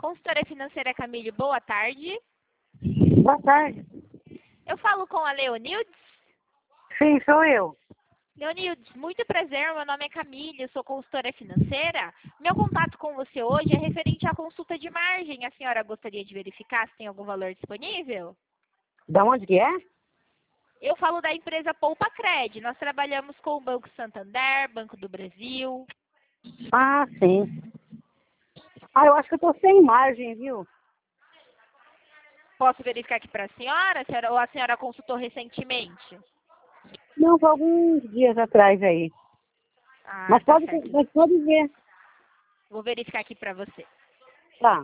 Consultora financeira Camille, boa tarde. Boa tarde. Eu falo com a Leonildes. Sim, sou eu. Leonildes, muito prazer, meu nome é Camille, eu sou consultora financeira. Meu contato com você hoje é referente à consulta de margem. A senhora gostaria de verificar se tem algum valor disponível? Da onde que é? Eu falo da empresa Poupa Cred. Nós trabalhamos com o Banco Santander, Banco do Brasil. Ah, sim. Eu acho que eu tô sem margem, viu? Posso verificar aqui para a senhora, ou a senhora consultou recentemente? Não, foi alguns dias atrás aí. Ah, Mas tá pode, certo. mas pode ver. Vou verificar aqui para você. Tá.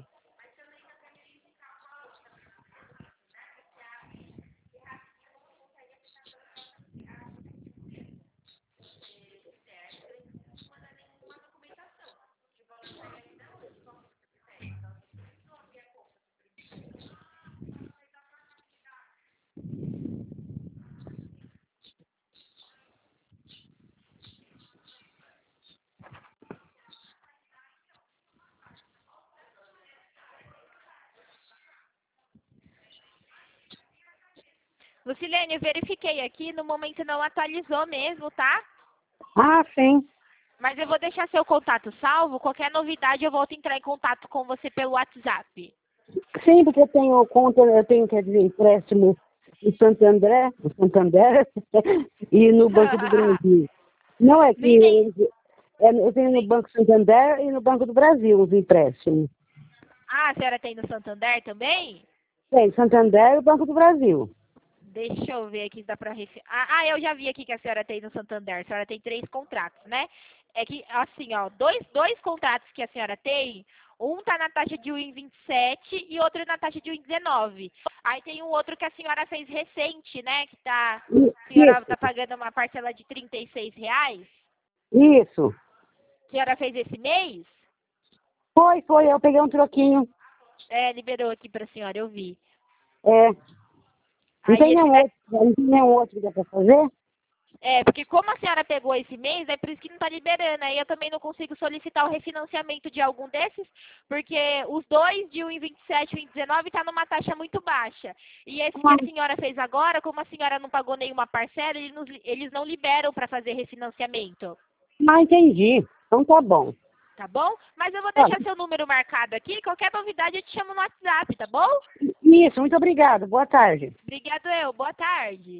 Lucilene, eu verifiquei aqui, no momento não atualizou mesmo, tá? Ah, sim. Mas eu vou deixar seu contato salvo. Qualquer novidade eu volto a entrar em contato com você pelo WhatsApp. Sim, porque eu tenho conta, quer dizer, empréstimo no Santander e no Banco do Brasil. Não é Não entendi. que eu tenho no Banco Santander e no Banco do Brasil os empréstimos. Ah, a senhora tem no Santander também? Tem Santander e o Banco do Brasil. Deixa eu ver aqui se dá pra eu já vi aqui que a senhora tem no Santander. A senhora tem 3 contratos, né? É que, assim, ó, dois contratos que a senhora tem, um tá na taxa de 1,27 e outro na taxa de 1,19. Aí tem um outro que a senhora fez recente, né? Que a senhora tá Isso, pagando uma parcela de R$ 36. isso. A senhora fez esse mês? Foi, eu peguei um troquinho. Liberou aqui pra senhora, eu vi. É, não Aí tem esse nenhum outro, não tem nenhum outro que dá pra fazer? porque como a senhora pegou esse mês, é por isso que não está liberando. Aí eu também não consigo solicitar o refinanciamento de algum desses, porque os dois de 1,27 e 1,19 está numa taxa muito baixa. E esse que a senhora fez agora, como a senhora não pagou nenhuma parcela, eles não liberam para fazer refinanciamento. Entendi. Então tá bom. Tá bom? Mas eu vou Tá. deixar seu número marcado aqui. Qualquer novidade eu te chamo no WhatsApp, tá bom? Isso, muito obrigado. Boa tarde. Obrigado Boa tarde.